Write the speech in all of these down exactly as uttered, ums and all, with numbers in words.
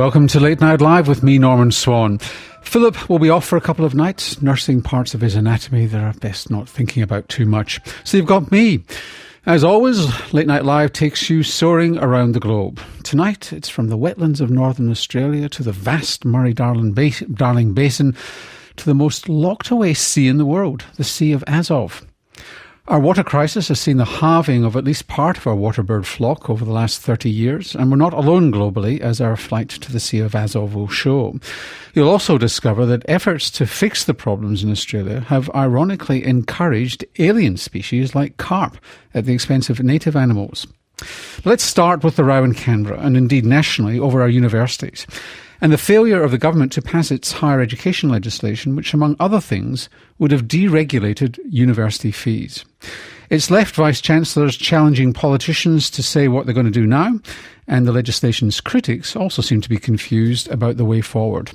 Welcome to Late Night Live with me, Norman Swan. Philip will be off for a couple of nights, nursing parts of his anatomy that are best not thinking about too much. So you've got me. As always, Late Night Live takes you soaring around the globe. Tonight, it's from the wetlands of northern Australia to the vast Murray-Darling Basin to the most locked-away sea in the world, the Sea of Azov. Our water crisis has seen the halving of at least part of our waterbird flock over the last thirty years, and we're not alone globally, as our flight to the Sea of Azov will show. You'll also discover that efforts to fix the problems in Australia have ironically encouraged alien species like carp at the expense of native animals. Let's start with the row in Canberra, and indeed nationally, over our universities, and the failure of the government to pass its higher education legislation, which, among other things, would have deregulated university fees. It's left Vice-Chancellors challenging politicians to say what they're going to do now, and the legislation's critics also seem to be confused about the way forward.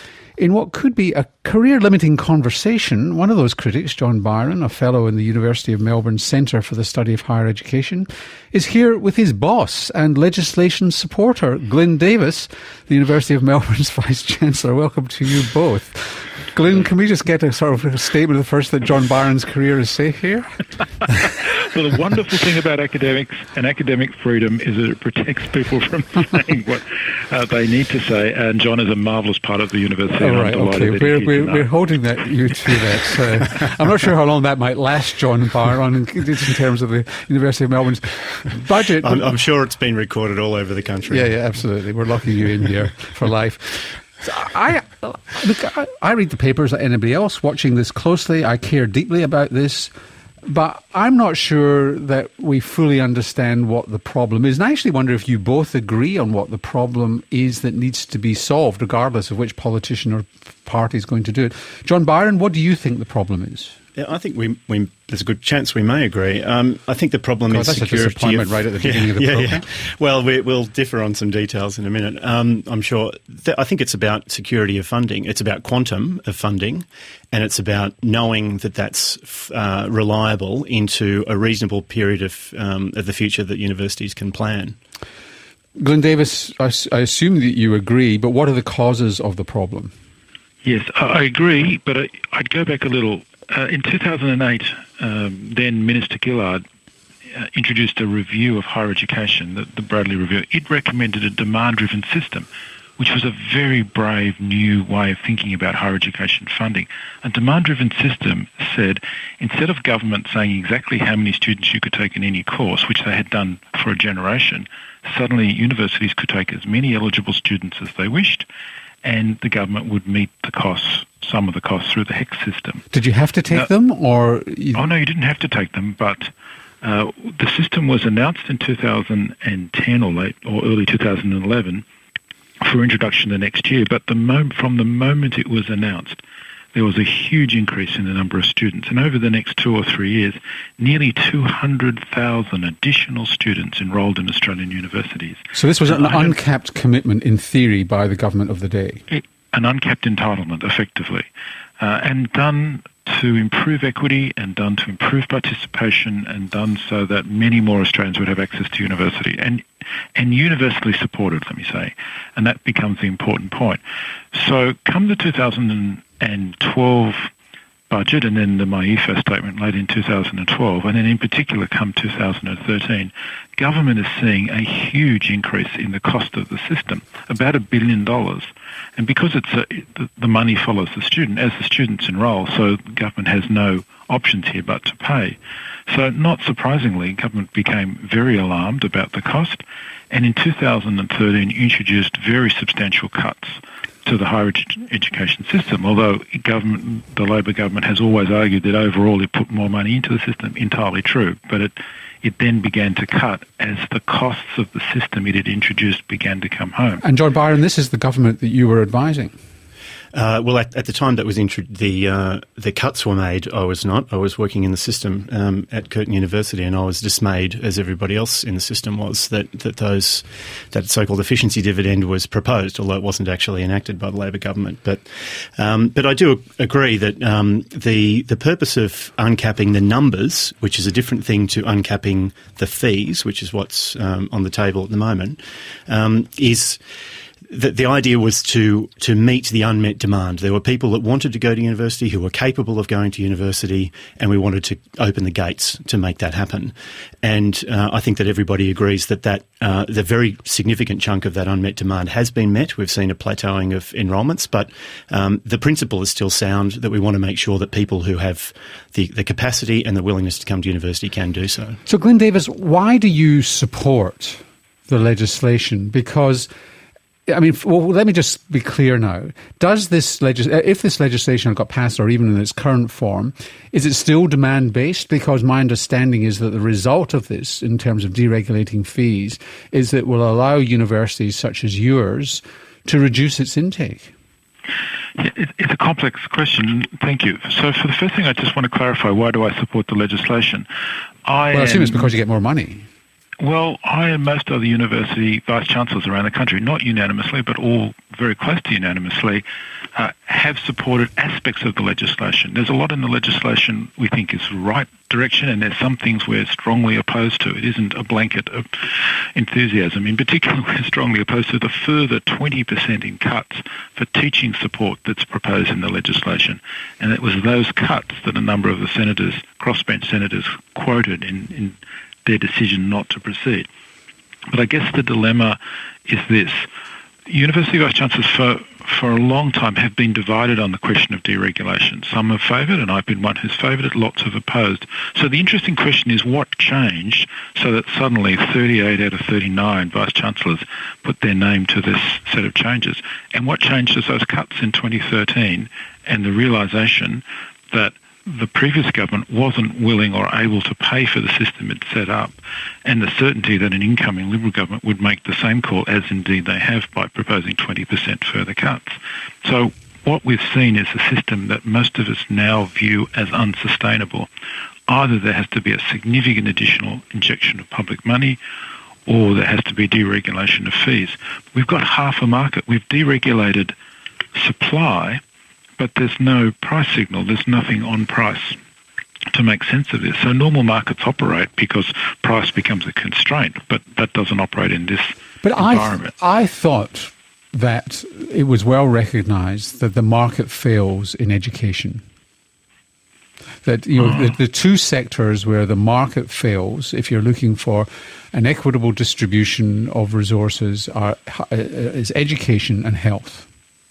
In what could be a career-limiting conversation, one of those critics, John Byron, a fellow in the University of Melbourne Centre for the Study of Higher Education, is here with his boss and legislation supporter, Glyn Davis, the University of Melbourne's Vice-Chancellor. Welcome to you both. Glyn, can we just get a sort of a statement of the first that John Byron's career is safe here? Well, the wonderful thing about academics and academic freedom is that it protects people from saying what uh, they need to say, and John is a marvellous part of the university. Oh, right, okay. We're, we're, we're holding that, you to that. Uh, I'm not sure how long that might last, John Byron, in, in terms of the University of Melbourne's budget. I'm, I'm sure it's been recorded all over the country. Yeah, yeah, absolutely. We're locking you in here for life. So I, look, I, I read the papers like anybody else, watching this closely. I care deeply about this, but I'm not sure that we fully understand what the problem is. And I actually wonder if you both agree on what the problem is that needs to be solved, regardless of which politician or party is going to do it. John Byron, what do you think the problem is? Yeah, I think we, we there's a good chance we may agree. Um, I think the problem God, is that's security. A disappointment of, right at the beginning yeah, of the yeah, program. Yeah. Well, we, we'll differ on some details in a minute. Um, I'm sure. Th- I think it's about security of funding. It's about quantum of funding, and it's about knowing that that's uh, reliable into a reasonable period of um, of the future that universities can plan. Glyn Davis, I, I assume that you agree, but what are the causes of the problem? Yes, I agree, but I, I'd go back a little. Uh, in two thousand eight, um, then Minister Gillard uh, introduced a review of higher education, the, the Bradley Review. It recommended a demand-driven system, which was a very brave new way of thinking about higher education funding. A demand-driven system said, instead of government saying exactly how many students you could take in any course, which they had done for a generation, suddenly universities could take as many eligible students as they wished, and the government would meet the costs, some of the costs, through the HECS system. Did you have to take now, them, or...? You... Oh, no, you didn't have to take them, but uh, the system was announced in two thousand ten or late or early two thousand eleven for introduction the next year, but the mo- from the moment it was announced, there was a huge increase in the number of students, and over the next two or three years, nearly two hundred thousand additional students enrolled in Australian universities. So this was an uncapped commitment in theory by the government of the day? It, an uncapped entitlement, effectively, uh, and done to improve equity and done to improve participation and done so that many more Australians would have access to university, and and universally supported, let me say, and that becomes the important point. So come the two thousand twelve budget and then the MyEFA statement late in two thousand twelve, and then in particular come two thousand thirteen, government is seeing a huge increase in the cost of the system, about a billion dollars. And because it's a, the money follows the student, as the students enrol, so the government has no options here but to pay. So not surprisingly, government became very alarmed about the cost, and in two thousand thirteen introduced very substantial cuts to the higher edu- education system, although government, the Labor government has always argued that overall it put more money into the system, entirely true, but it it then began to cut as the costs of the system it had introduced began to come home. And John Byron, this is the government that you were advising. Uh, well, at, at the time that was intro- the uh, the cuts were made, I was not. I was working in the system um, at Curtin University, and I was dismayed, as everybody else in the system was, that that those that so-called efficiency dividend was proposed, although it wasn't actually enacted by the Labor government. But um, but I do agree that um, the the purpose of uncapping the numbers, which is a different thing to uncapping the fees, which is what's um, on the table at the moment, um, is. the, the idea was to to meet the unmet demand. There were people that wanted to go to university, who were capable of going to university, and we wanted to open the gates to make that happen. And uh, I think that everybody agrees that, that uh, the very significant chunk of that unmet demand has been met. We've seen a plateauing of enrolments, but um, the principle is still sound that we want to make sure that people who have the, the capacity and the willingness to come to university can do so. So, Glyn Davis, why do you support the legislation? Because, I mean, well, let me just be clear now. Does this legis- if this legislation got passed, or even in its current form, is it still demand-based? Because my understanding is that the result of this, in terms of deregulating fees, is that it will allow universities such as yours to reduce its intake. It's a complex question. Thank you. So for the first thing, I just want to clarify, why do I support the legislation? I well, I assume am, it's because you get more money. Well, I and most other university vice-chancellors around the country, not unanimously, but all very close to unanimously, uh, have supported aspects of the legislation. There's a lot in the legislation we think is the right direction, and there's some things we're strongly opposed to. It isn't a blanket of enthusiasm. In particular, we're strongly opposed to the further twenty percent in cuts for teaching support that's proposed in the legislation. And it was those cuts that a number of the senators, crossbench senators, quoted in, in their decision not to proceed. But I guess the dilemma is this. University vice-chancellors for, for a long time have been divided on the question of deregulation. Some have favoured, and I've been one who's favoured it, lots have opposed. So the interesting question is what changed so that suddenly thirty-eight out of thirty-nine vice-chancellors put their name to this set of changes? And what changed is those cuts in twenty thirteen and the realisation that the previous government wasn't willing or able to pay for the system it set up, and the certainty that an incoming Liberal government would make the same call, as indeed they have, by proposing twenty percent further cuts. So what we've seen is a system that most of us now view as unsustainable. Either there has to be a significant additional injection of public money, or there has to be deregulation of fees. We've got half a market. We've deregulated supply, but there's no price signal. There's nothing on price to make sense of this. So normal markets operate because price becomes a constraint, but that doesn't operate in this but environment. But I, th- I thought that it was well recognised that the market fails in education. That, you know, oh. the, the two sectors where the market fails, if you're looking for an equitable distribution of resources, are is education and health.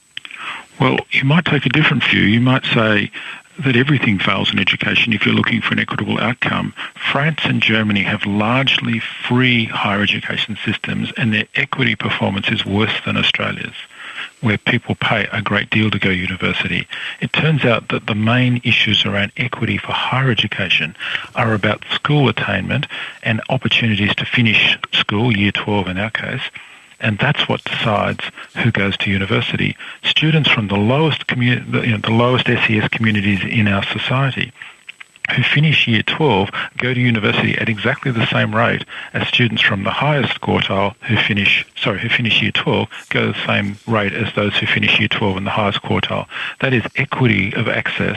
Well, you might take a different view. You might say that everything fails in education if you're looking for an equitable outcome. France and Germany have largely free higher education systems, and their equity performance is worse than Australia's, where people pay a great deal to go to university. It turns out that the main issues around equity for higher education are about school attainment and opportunities to finish school, year twelve in our case, and that's what decides who goes to university. Students from the lowest community, you know, the lowest S E S communities in our society who finish year twelve go to university at exactly the same rate as students from the highest quartile who finish, sorry, who finish year twelve go the same rate as those who finish year twelve in the highest quartile. That is, equity of access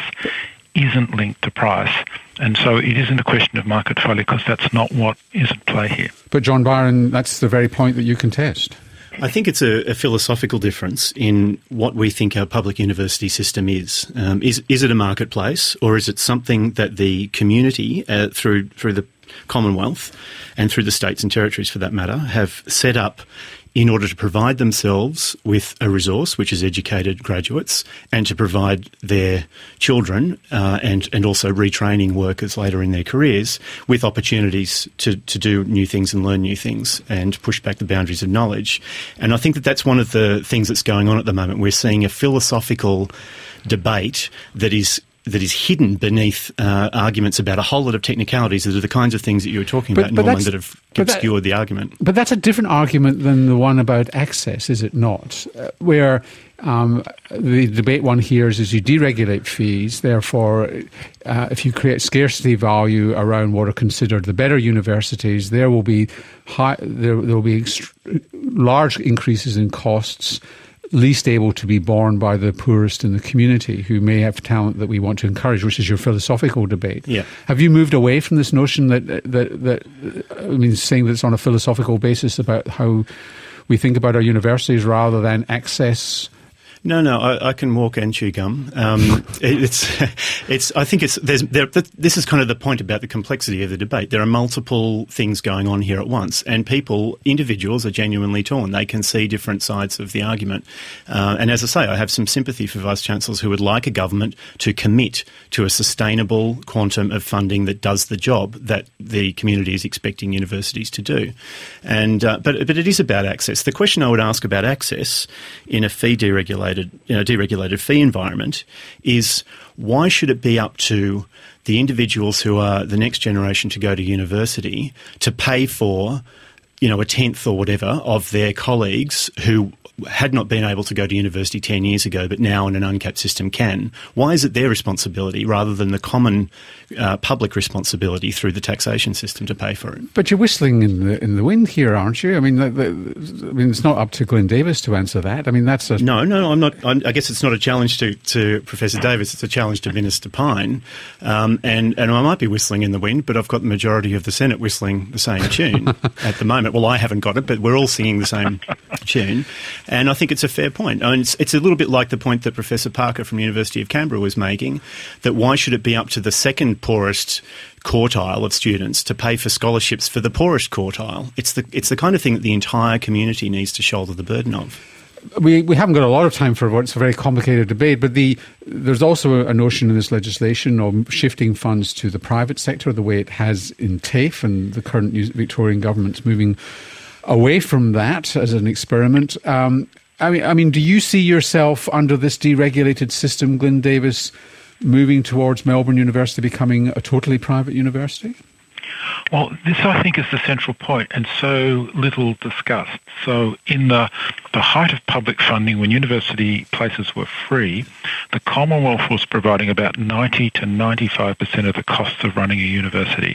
isn't linked to price. And so it isn't a question of market failure, because that's not what is at play here. But John Byron, that's the very point that you contest. I think it's a, a philosophical difference in what we think our public university system is. Um, is is it a marketplace, or is it something that the community, uh, through through the Commonwealth and through the states and territories for that matter, have set up in order to provide themselves with a resource, which is educated graduates, and to provide their children uh, and, and also retraining workers later in their careers with opportunities to, to do new things and learn new things and push back the boundaries of knowledge. And I think that that's one of the things that's going on at the moment. We're seeing a philosophical debate that is that is hidden beneath uh, arguments about a whole lot of technicalities that are the kinds of things that you were talking but, about, but Norman, that have obscured that, the argument. But that's a different argument than the one about access, is it not? Uh, where um, the debate one hears is you deregulate fees, therefore uh, if you create scarcity value around what are considered the better universities, there will be high, there, there will be ext- large increases in costs, least able to be borne by the poorest in the community who may have talent that we want to encourage, which is your philosophical debate. Yeah. Have you moved away from this notion that, that, that I mean, saying that it's on a philosophical basis about how we think about our universities rather than access? No, no, I, I can walk and chew gum. Um, it, it's, it's. I think it's. There's. There, this is kind of the point about the complexity of the debate. There are multiple things going on here at once, and people, individuals, are genuinely torn. They can see different sides of the argument. Uh, and as I say, I have some sympathy for vice chancellors who would like a government to commit to a sustainable quantum of funding that does the job that the community is expecting universities to do. And uh, but but it is about access. The question I would ask about access in a fee deregulated You know, deregulated fee environment is why should it be up to the individuals who are the next generation to go to university to pay for, you know, a tenth or whatever of their colleagues who had not been able to go to university ten years ago but now in an uncapped system can? Why is it their responsibility rather than the common uh, public responsibility through the taxation system to pay for it? But you're whistling in the in the wind here, aren't you? I mean, the, the, I mean, it's not up to Glyn Davis to answer that. I mean, that's a... No, no, I'm not. I'm, I guess it's not a challenge to, to Professor Davis. It's a challenge to Minister Pyne. Um, and, and I might be whistling in the wind, but I've got the majority of the Senate whistling the same tune at the moment. Well, I haven't got it, but we're all singing the same tune. And I think it's a fair point. I mean, it's, it's a little bit like the point that Professor Parker from the University of Canberra was making, that why should it be up to the second poorest quartile of students to pay for scholarships for the poorest quartile? It's the it's the kind of thing that the entire community needs to shoulder the burden of. We we haven't got a lot of time for what's a very complicated debate, but the there's also a notion in this legislation of shifting funds to the private sector, the way it has in TAFE, and the current Victorian government's moving away from that as an experiment. Um, I mean, I mean, do you see yourself under this deregulated system, Glyn Davis, moving towards Melbourne University becoming a totally private university? Well, this, I think, is the central point and so little discussed. So in the, the height of public funding, when university places were free, the Commonwealth was providing about ninety to ninety-five percent of the costs of running a university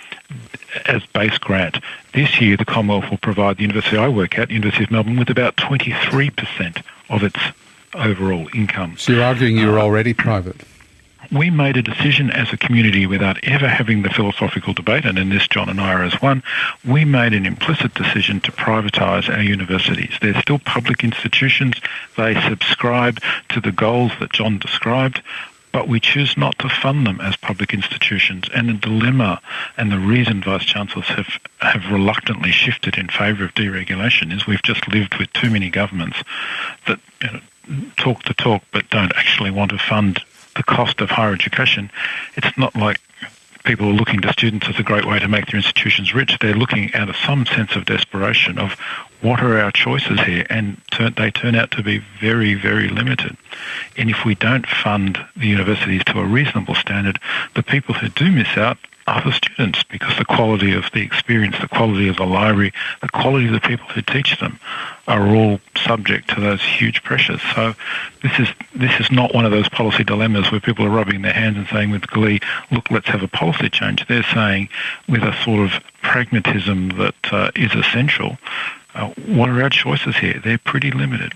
as base grant. This year, the Commonwealth will provide the university I work at, University of Melbourne, with about twenty-three percent of its overall income. So you're arguing you're uh, already private? We made a decision as a community without ever having the philosophical debate, and in this John and I are as one, we made an implicit decision to privatise our universities. They're still public institutions. They subscribe to the goals that John described, but we choose not to fund them as public institutions. And the dilemma and the reason Vice-Chancellors have, have reluctantly shifted in favour of deregulation is we've just lived with too many governments that, you know, talk the talk but don't actually want to fund the cost of higher education. It's not like people are looking to students as a great way to make their institutions rich. They're looking out of some sense of desperation of what are our choices here, and turn, they turn out to be very, very limited. And if we don't fund the universities to a reasonable standard, the people who do miss out are the students, because the quality of the experience, the quality of the library, the quality of the people who teach them are all subject to those huge pressures. So this is this is not one of those policy dilemmas where people are rubbing their hands and saying with glee, look, let's have a policy change. They're saying with a sort of pragmatism that uh, is essential, uh, what are our choices here? They're pretty limited.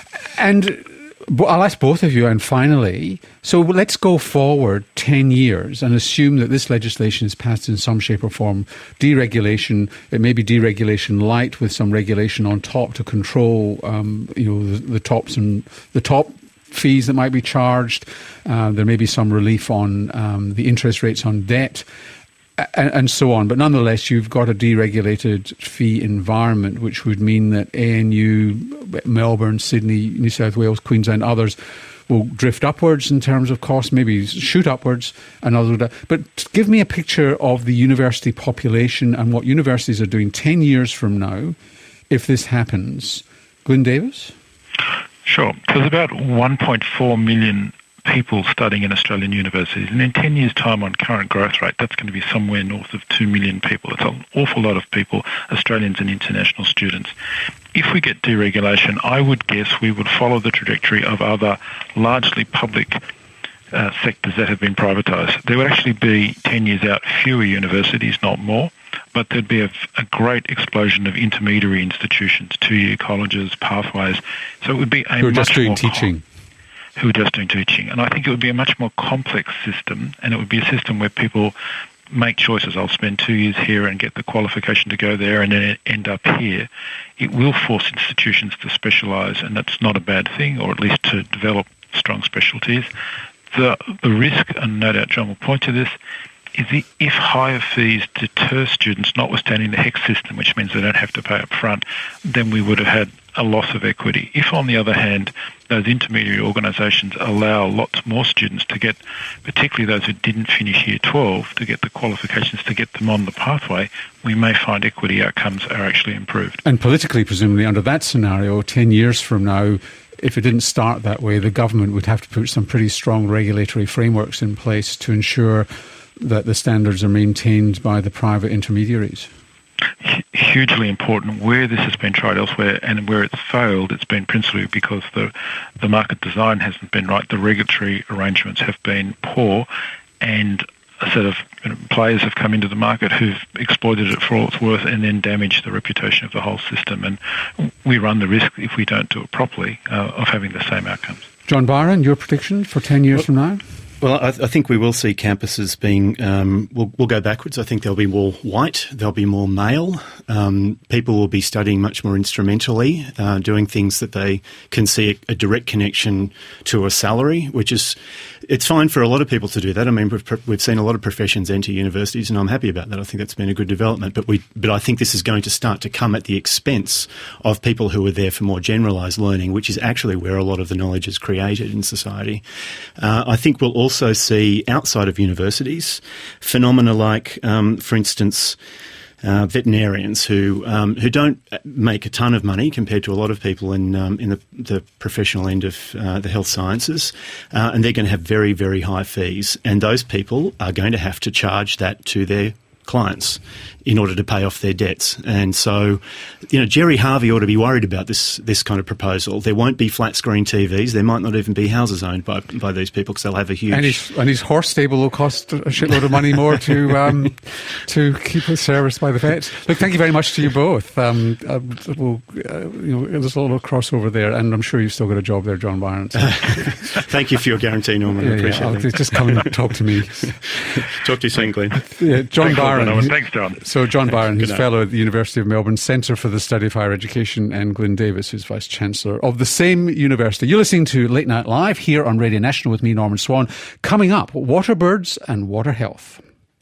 And I'll ask both of you, and finally, so let's go forward ten years and assume that this legislation is passed in some shape or form. Deregulation, it may be deregulation light with some regulation on top to control, um, you know, the, the tops and the top fees that might be charged. Uh, there may be some relief on um, the interest rates on debt, and, and so on. But nonetheless, you've got a deregulated fee environment, which would mean that A N U, Melbourne, Sydney, New South Wales, Queensland, others will drift upwards in terms of cost, maybe shoot upwards, and others. But give me a picture of the university population and what universities are doing ten years from now if this happens. Glyn Davis? Sure. There's about one point four million people studying in Australian universities, and in ten years' time on current growth rate, that's going to be somewhere north of two million people. It's an awful lot of people, Australians and international students. If we get deregulation, I would guess we would follow the trajectory of other largely public uh, sectors that have been privatised. There would actually be, ten years out, fewer universities, not more, but there'd be a, a great explosion of intermediary institutions, two-year colleges, pathways. So it would be a Who are much just doing more teaching. who are just doing teaching. And I think it would be a much more complex system, and it would be a system where people make choices. I'll spend two years here and get the qualification to go there and then end up here. It will force institutions to specialise, and that's not a bad thing, or at least to develop strong specialties. The, the risk, and no doubt John will point to this, is the, if higher fees deter students, notwithstanding the HECS system, which means they don't have to pay up front, then we would have had a loss of equity. If, on the other hand, those intermediary organisations allow lots more students to get, particularly those who didn't finish year twelve, to get the qualifications to get them on the pathway, we may find equity outcomes are actually improved. And politically, presumably, under that scenario, ten years from now, if it didn't start that way, the government would have to put some pretty strong regulatory frameworks in place to ensure that the standards are maintained by the private intermediaries. Hugely important. Where this has been tried elsewhere and where it's failed, it's been principally because the, the market design hasn't been right. The regulatory arrangements have been poor, and a set of you know, players have come into the market who've exploited it for all it's worth and then damaged the reputation of the whole system. And we run the risk, if we don't do it properly, uh, of having the same outcomes. John Byron, your prediction for ten years well, from now? Well, I, I think we will see campuses being, um, we'll, we'll go backwards. I think there'll be more white, there'll be more male. Um, people will be studying much more instrumentally, uh, doing things that they can see a, a direct connection to a salary, which is, it's fine for a lot of people to do that. I mean, we've, we've seen a lot of professions enter universities, and I'm happy about that. I think that's been a good development. But we, but I think this is going to start to come at the expense of people who are there for more generalised learning, which is actually where a lot of the knowledge is created in society. Uh, I think we'll also also see outside of universities phenomena like, um, for instance, uh, veterinarians who um, who don't make a ton of money compared to a lot of people in um, in the, the professional end of uh, the health sciences, uh, and they're going to have very, very high fees, and those people are going to have to charge that to their clients in order to pay off their debts. And so, you know, Jerry Harvey ought to be worried about this this kind of proposal. There won't be flat screen T Vs. There might not even be houses owned by by these people because they'll have a huge... And his, and his horse stable will cost a shitload of money more to um, to keep it serviced by the vets. Look, thank you very much to you both. Um, uh, we'll, uh, you know, there's a lot of crossover there, and I'm sure you've still got a job there, John Byron. So. Thank you for your guarantee, Norman. Yeah, I appreciate yeah, it. Just come and talk to me. Talk to you soon, Glenn. Yeah, John Thanks, Byron. Norman. Thanks, John. So John Byron, who's night. fellow at the University of Melbourne Centre for the Study of Higher Education, and Glyn Davis, who's Vice-Chancellor of the same university. You're listening to Late Night Live here on Radio National with me, Norman Swan. Coming up, water birds and water health.